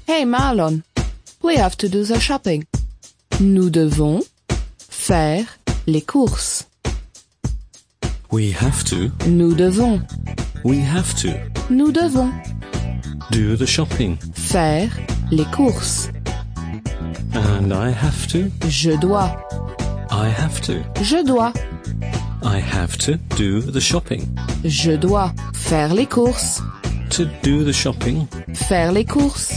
Hey Marlon, we have to do the shopping. Nous devons faire les courses. We have to. Nous devons. We have to. Nous devons Do the shopping. faire les courses. And I have to. Je dois. I have to. Je dois. I have to do the shopping. Je dois faire les courses. To do the shopping. Faire les courses.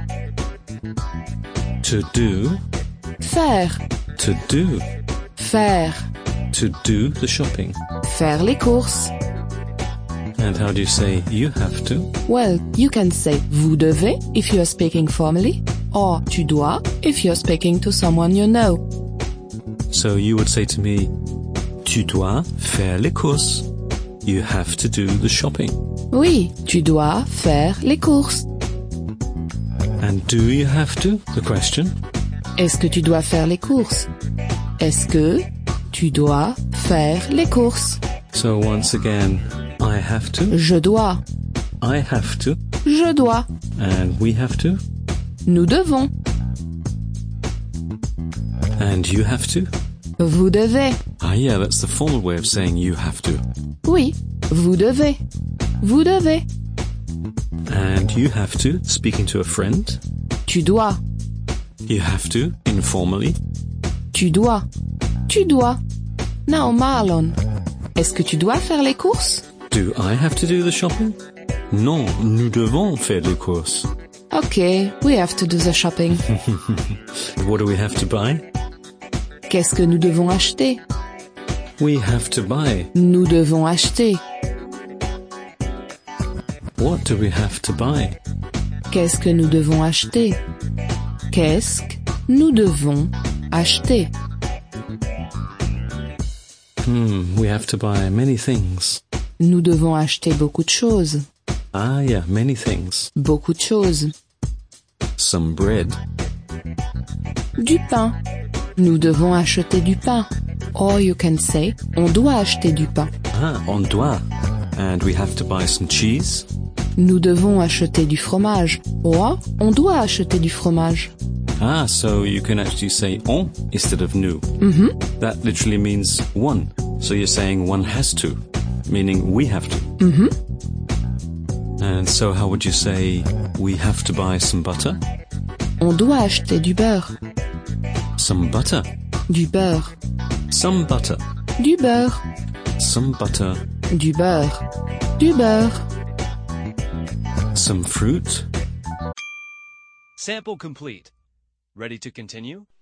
To do. Faire. To do. Faire. To do the shopping. Faire les courses. And how do you say you have to? Well, you can say vous devez if you're speaking formally, or tu dois if you're speaking to someone you know. So you would say to me, tu dois faire les courses. You have to do the shopping. Oui, tu dois faire les courses. And do you have to? The question. Est-ce que tu dois faire les courses? Est-ce que tu dois faire les courses? So once again, I have to. Je dois. I have to. Je dois. And we have to. Nous devons. And you have to. Vous devez. Ah, yeah, that's the formal way of saying you have to. Oui, vous devez. Vous devez. And you have to, speaking to a friend. Tu dois. You have to, informally. Tu dois. Tu dois. Now, Marlon, est-ce que tu dois faire les courses? Do I have to do the shopping? Non, nous devons faire les courses. Okay, we have to do the shopping. What do we have to buy? Qu'est-ce que nous devons acheter? We have to buy. Nous devons acheter. What do we have to buy? Qu'est-ce que nous devons acheter? Qu'est-ce que nous devons acheter? We have to buy many things. Nous devons acheter beaucoup de choses. Ah, yeah, many things. Beaucoup de choses. Some bread. Du pain. Nous devons acheter du pain. Or you can say, on doit acheter du pain. Ah, on doit. And we have to buy some cheese. Nous devons acheter du fromage. Or, on doit acheter du fromage. Ah, so you can actually say on instead of nous. That literally means one. So you're saying one has to, meaning we have to. And so how would you say we have to buy some butter? On doit acheter du beurre. Some butter. Du beurre. Some butter. Du beurre. Some butter. Du beurre. Du beurre. Some fruit. Sample complete. Ready to continue?